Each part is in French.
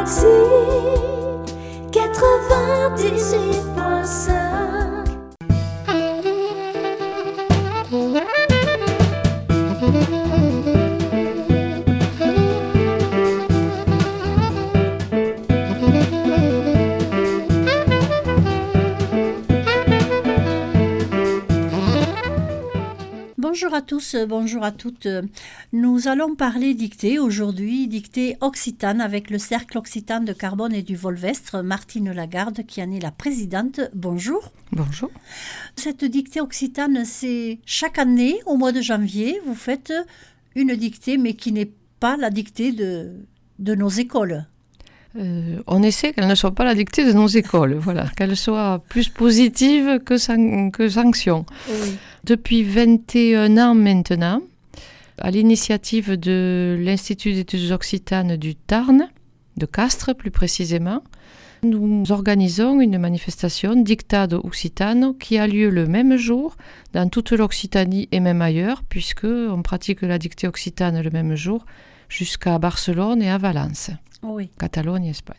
Galaxy 98.5. Bonjour à tous, bonjour à toutes. Nous allons parler dictée aujourd'hui, dictée occitane avec le Cercle occitan de Carbone et du Volvestre, Martine Lagarde qui en est la présidente. Bonjour. Bonjour. Cette dictée occitane, c'est chaque année, au mois de janvier, vous faites une dictée, mais qui n'est pas la dictée de nos écoles. On essaie qu'elle ne soit pas la dictée de nos écoles, voilà, qu'elle soit plus positive que sanction. Oui. Depuis 21 ans maintenant, à l'initiative de l'Institut d'études occitanes du Tarn, de Castres plus précisément, nous organisons une manifestation Dictade Occitane qui a lieu le même jour dans toute l'Occitanie et même ailleurs, puisqu'on pratique la dictée occitane le même jour jusqu'à Barcelone et à Valence. Oui. Catalogne, Espagne.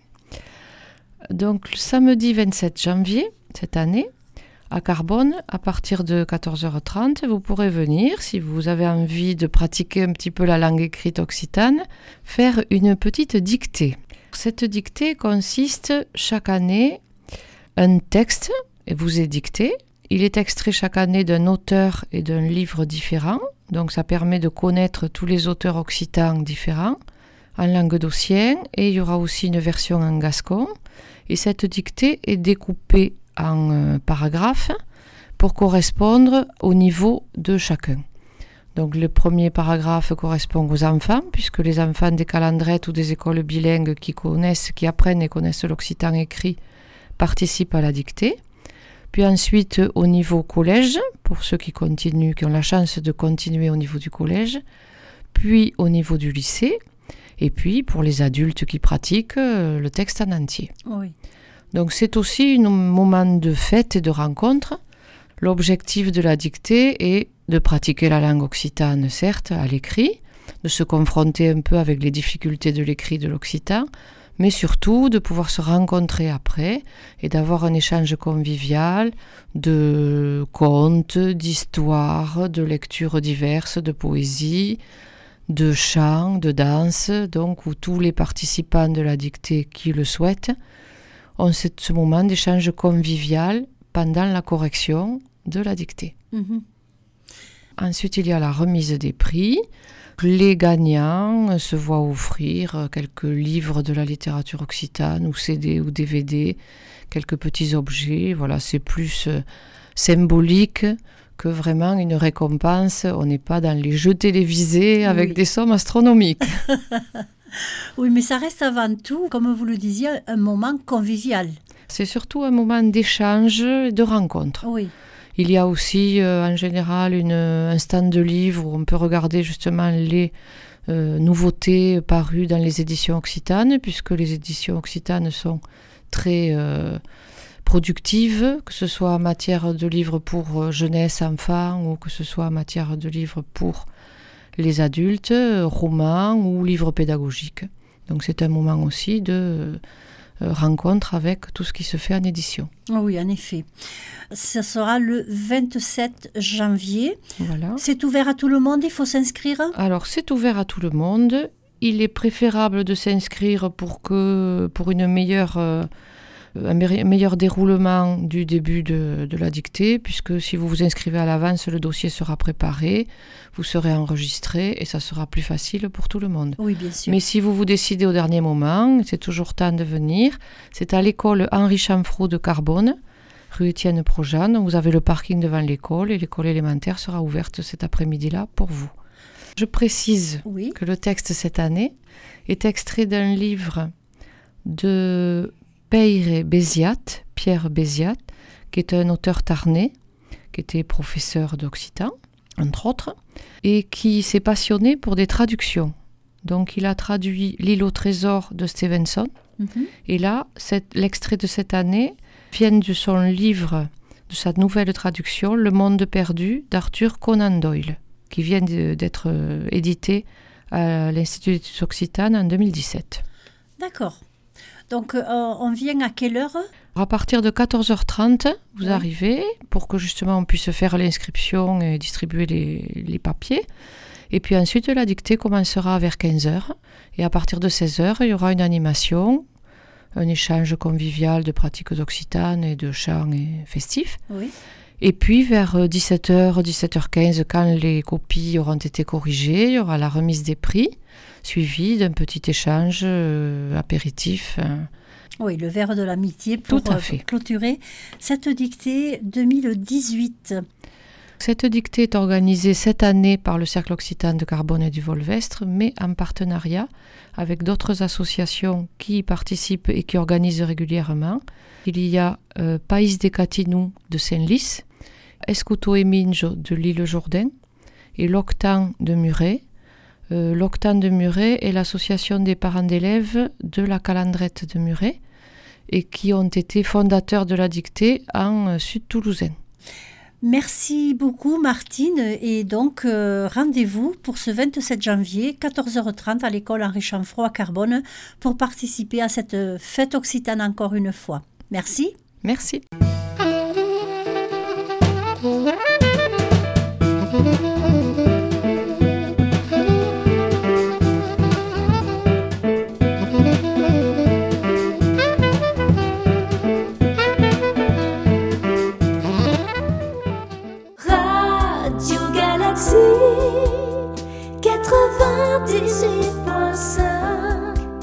Donc le samedi 27 janvier cette année, à Carbone, à partir de 14h30, vous pourrez venir, si vous avez envie de pratiquer un petit peu la langue écrite occitane, faire une petite dictée. Cette dictée consiste chaque année, un texte vous est dicté. Il est extrait chaque année d'un auteur et d'un livre différent, donc ça permet de connaître tous les auteurs occitans différents, en languedocien, et il y aura aussi une version en gascon. Et cette dictée est découpée en paragraphes pour correspondre au niveau de chacun. Donc le premier paragraphe correspond aux enfants, puisque les enfants des calandrettes ou des écoles bilingues qui apprennent et connaissent l'occitan écrit participent à la dictée. Puis ensuite au niveau collège, pour ceux qui ont la chance de continuer au niveau du collège, puis au niveau du lycée, et puis pour les adultes qui pratiquent le texte en entier. Oui. Donc c'est aussi un moment de fête et de rencontre. L'objectif de la dictée est de pratiquer la langue occitane, certes, à l'écrit, de se confronter un peu avec les difficultés de l'écrit de l'occitan, mais surtout de pouvoir se rencontrer après et d'avoir un échange convivial de contes, d'histoires, de lectures diverses, de poésie, de chants, de danse, donc où tous les participants de la dictée qui le souhaitent ont ce moment d'échange convivial pendant la correction de la dictée. Mm-hmm. Ensuite, il y a la remise des prix. Les gagnants se voient offrir quelques livres de la littérature occitane, ou CD ou DVD, quelques petits objets. Voilà, c'est plus symbolique que vraiment une récompense. On n'est pas dans les jeux télévisés avec des sommes astronomiques. Oui, mais ça reste avant tout, comme vous le disiez, un moment convivial. C'est surtout un moment d'échange et de rencontre. Oui. Il y a aussi en général un stand de livres où on peut regarder justement les nouveautés parues dans les éditions occitanes, puisque les éditions occitanes sont très productives, que ce soit en matière de livres pour jeunesse, enfants, ou que ce soit en matière de livres pour les adultes, romans ou livres pédagogiques. Donc c'est un moment aussi de rencontre avec tout ce qui se fait en édition. Oui, en effet. Ça sera le 27 janvier. Voilà. C'est ouvert à tout le monde, il faut s'inscrire ? Alors c'est ouvert à tout le monde. Il est préférable de s'inscrire pour un meilleur déroulement du début de la dictée, puisque si vous vous inscrivez à l'avance, le dossier sera préparé, vous serez enregistré et ça sera plus facile pour tout le monde. Oui, bien sûr. Mais si vous vous décidez au dernier moment, c'est toujours temps de venir. C'est à l'école Henri Chanfroux de Carbone, rue Étienne Projan. Vous avez le parking devant l'école et l'école élémentaire sera ouverte cet après-midi-là pour vous. Je précise que le texte cette année est extrait d'un livre de Pierre Béziat, qui est un auteur tarnais, qui était professeur d'occitan, entre autres, et qui s'est passionné pour des traductions. Donc il a traduit L'île au trésor de Stevenson, et là, l'extrait de cette année vient de son livre, de sa nouvelle traduction, Le monde perdu d'Arthur Conan Doyle, qui vient d'être édité à l'Institut d'études occitanes en 2017. D'accord. Donc, on vient à quelle heure ? À partir de 14h30, vous Oui. arrivez pour que justement on puisse faire l'inscription et distribuer les papiers. Et puis ensuite, la dictée commencera vers 15h. Et à partir de 16h, il y aura une animation, un échange convivial de pratiques occitanes et de chants et festifs. Oui. Et puis vers 17h, 17h15, quand les copies auront été corrigées, il y aura la remise des prix, suivie d'un petit échange apéritif. Oui, le verre de l'amitié pour Tout à fait. clôturer cette dictée 2018. Cette dictée est organisée cette année par le Cercle Occitan de Carbone et du Volvestre, mais en partenariat avec d'autres associations qui y participent et qui organisent régulièrement. Il y a Pays des Catinou de Saint-Lys, Escuto et Minge de l'île Jourdain et l'Octan de Muret. L'Octan de Muret est l'association des parents d'élèves de la Calandrette de Muret et qui ont été fondateurs de la dictée en Sud-Toulousain. Merci beaucoup Martine et donc rendez-vous pour ce 27 janvier 14h30 à l'école Henri Chanfroy à Carbone pour participer à cette fête occitane encore une fois. Merci. Merci.